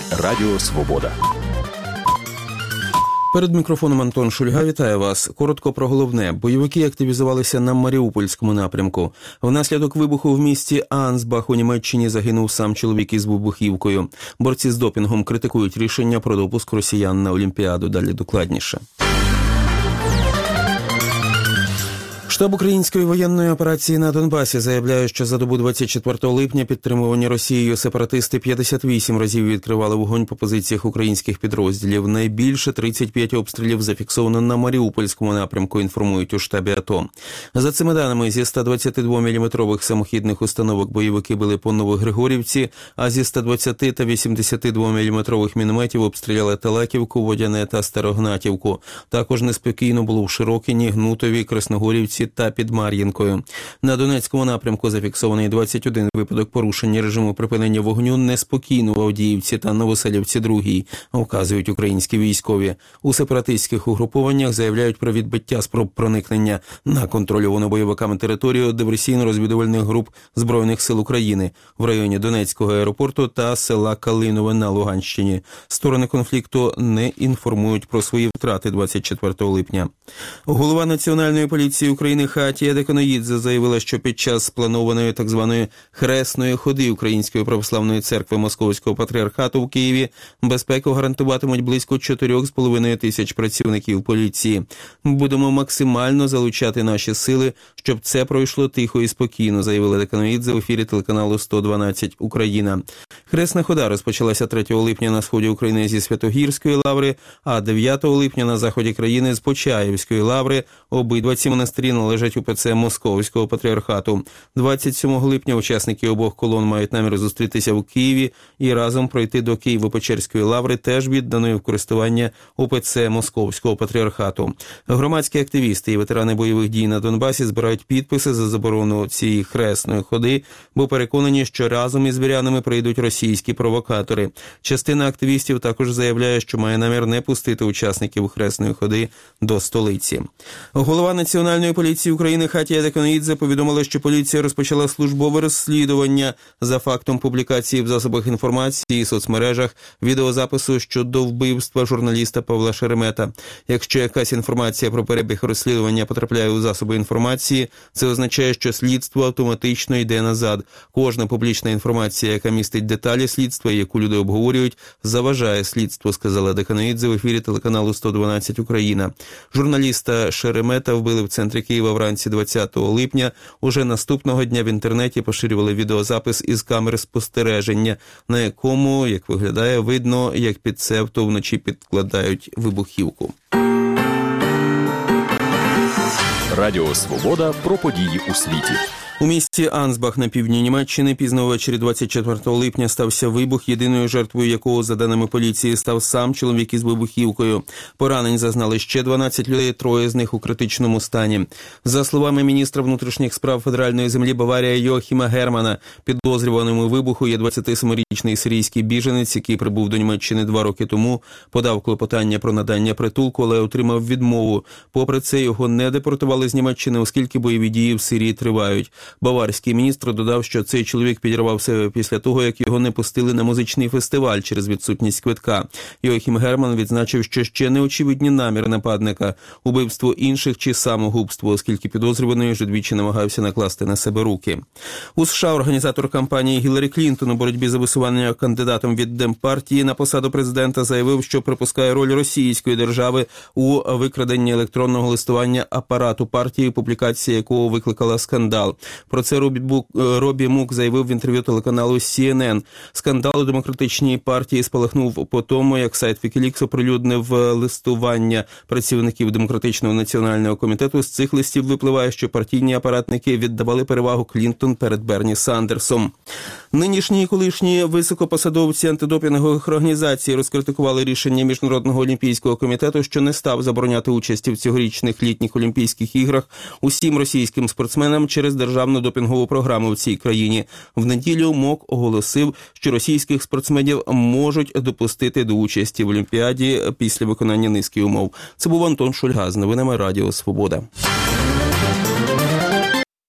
Радіо Свобода. Перед мікрофоном Антон Шульга. Вітаю вас. Коротко про головне. Бойовики активізувалися на Маріупольському напрямку. Внаслідок вибуху в місті Ансбах у Німеччині загинув сам чоловік із вибухівкою. Борці з допінгом критикують рішення про допуск росіян на Олімпіаду. Далі докладніше. Штаб української воєнної операції на Донбасі заявляє, що за добу 24 липня підтримувані Росією сепаратисти 58 разів відкривали вогонь по позиціях українських підрозділів. Найбільше 35 обстрілів зафіксовано на Маріупольському напрямку, інформують у штабі АТО. За цими даними, зі 122-мм самохідних установок бойовики били по Новогригорівці, а зі 120 та 82-мм мінометів обстріляли Талаківку, Водяне та Старогнатівку. Також неспокійно було в Широкіні, Гнутові, Красногорівці та під Мар'їнкою. На Донецькому напрямку зафіксований 21 випадок порушення режиму припинення вогню, неспокійно в Авдіївці та Новоселівці-2, вказують українські військові. У сепаратистських угрупованнях заявляють про відбиття спроб проникнення на контрольовану бойовиками територію диверсійно-розвідувальних груп Збройних сил України в районі Донецького аеропорту та села Калинове на Луганщині. Сторони конфлікту не інформують про свої втрати 24 липня. Голова Національної поліції України Хатія Деканоїдзе заявила, що під час спланованої так званої хресної ходи Української православної церкви Московського патріархату в Києві безпеку гарантуватимуть близько 4,5 тисяч працівників поліції. Будемо максимально залучати наші сили, щоб це пройшло тихо і спокійно, заявила Деканоїдзе в ефірі телеканалу 112 Україна. Хресна хода розпочалася 3 липня на сході України зі Святогірської лаври, а 9 липня на заході країни з Почаївської лаври. Обидва ці монастирі належать УПЦ Московського патріархату. 27 липня учасники обох колон мають намір зустрітися в Києві і разом пройти до Києво-Печерської лаври, теж відданої в користування УПЦ Московського патріархату. Громадські активісти і ветерани бойових дій на Донбасі збирають підписи за заборону цієї хресної ходи, бо переконані, що разом із вірянами прийдуть російські провокатори. Частина активістів також заявляє, що має намір не пустити учасників хресної ходи до столиці. Голова Національної поліції України Хатія Деканоїдзе повідомила, що поліція розпочала службове розслідування за фактом публікації в засобах інформації і соцмережах відеозапису щодо вбивства журналіста Павла Шеремета. Якщо якась інформація про перебіг розслідування потрапляє у засоби інформації, це означає, що слідство автоматично йде назад. Кожна публічна інформація, яка містить деталі слідства, яку люди обговорюють, заважає слідству, сказала Деканоїдзе в ефірі телеканалу 112 Україна. Журналіста Шеремета вбили в центрі Києва вранці 20 липня. Уже наступного дня в інтернеті поширювали відеозапис із камери спостереження, на якому, як виглядає, видно, як під севто вночі підкладають вибухівку. Радіо Свобода про події у світі. У місті Ансбах на півдні Німеччини пізно ввечері 24 липня стався вибух, єдиною жертвою якого, за даними поліції, став сам чоловік із вибухівкою. Поранень зазнали ще 12 людей, 3 з них у критичному стані. За словами міністра внутрішніх справ федеральної землі Баварія Йохіма Германа, підозрюваним у вибуху є 27-річний сирійський біженець, який прибув до Німеччини 2 роки тому, подав клопотання про надання притулку, але отримав відмову. Попри це, його не депортували з Німеччини, оскільки бойові дії в Сирії тривають. Баварський міністр додав, що цей чоловік підірвав себе після того, як його не пустили на музичний фестиваль через відсутність квитка. Йохім Герман відзначив, що ще не очевидні наміри нападника – убивство інших чи самогубство, оскільки підозрюваний вже двічі намагався накласти на себе руки. У США організатор кампанії Гіларі Клінтон у боротьбі за висування кандидатом від Демпартії на посаду президента заявив, що припускає роль російської держави у викраденні електронного листування апарату партії, публікація якого викликала скандал. Про це Робі Мук заявив в інтерв'ю телеканалу CNN. Скандал у демократичній партії спалахнув по тому, як сайт Wikileaks оприлюднив листування працівників Демократичного національного комітету. З цих листів випливає, що партійні апаратники віддавали перевагу Клінтон перед Берні Сандерсом. Нинішні і колишні високопосадовці антидопінгових організацій розкритикували рішення Міжнародного олімпійського комітету, що не став забороняти участі в цьогорічних літніх Олімпійських іграх усім російським спортсменам через державну допінгову програму в цій країні. В неділю МОК оголосив, що російських спортсменів можуть допустити до участі в Олімпіаді після виконання низки умов. Це був Антон Шульга з новинами Радіо Свобода.